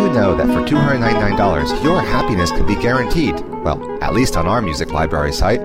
you know that for $299, your happiness can be guaranteed? Well, at least on our music library site.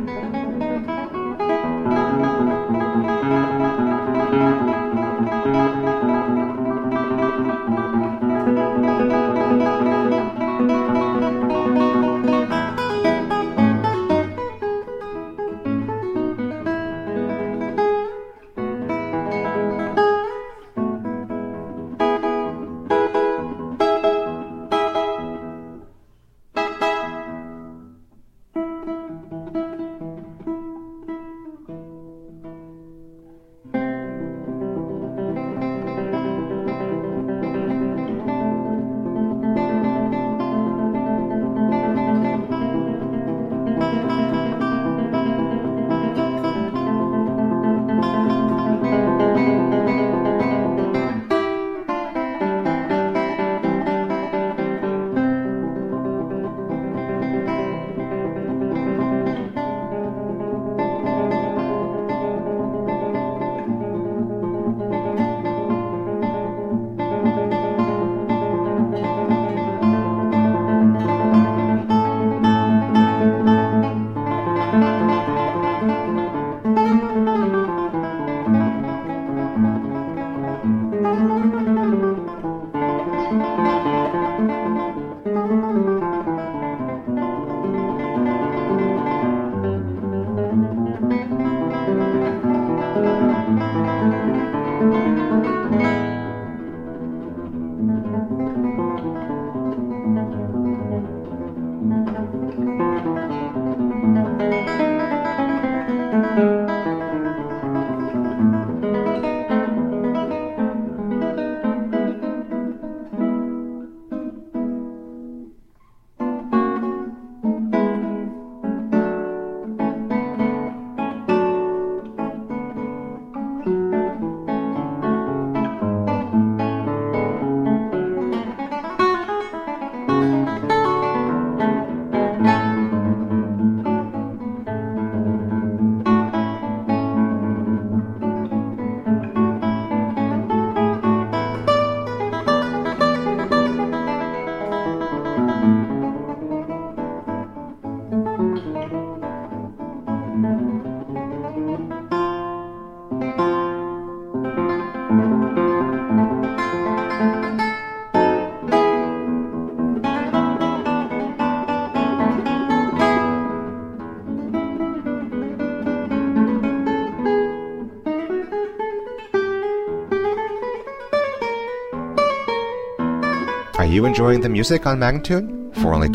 Are you enjoying the music on Magnatune? For only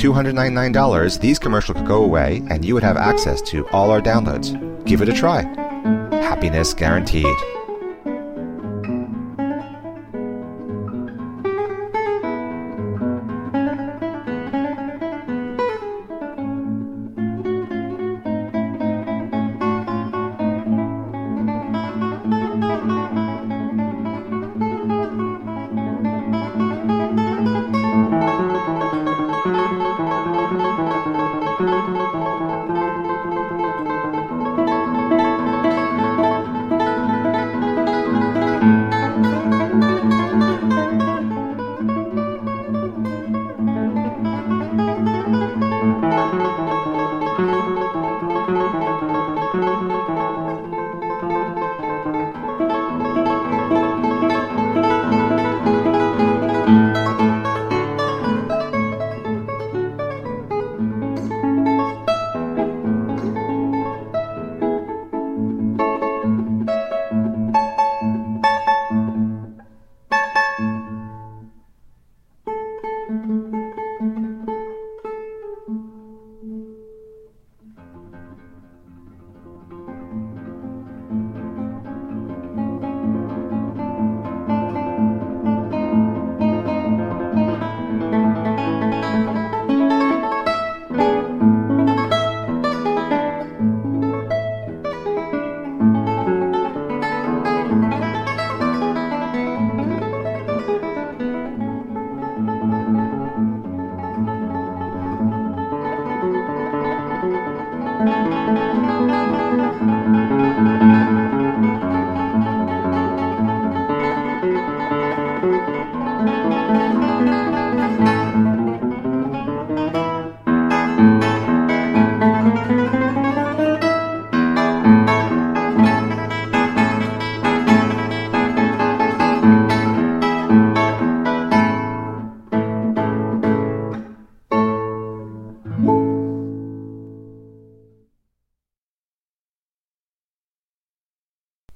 $299, these commercials could go away and you would have access to all our downloads. Give it a try. Happiness guaranteed.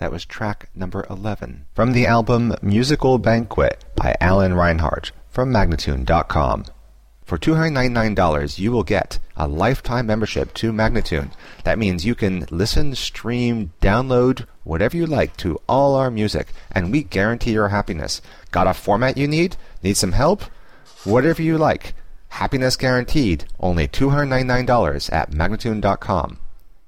That was track number 11 from the album Musical Banquet by Alan Reinhardt from Magnatune.com. For $299, you will get a lifetime membership to Magnatune. That means you can listen, stream, download, whatever you like to all our music, and we guarantee your happiness. Got a format you need? Need some help? Whatever you like. Happiness guaranteed. Only $299 at Magnatune.com.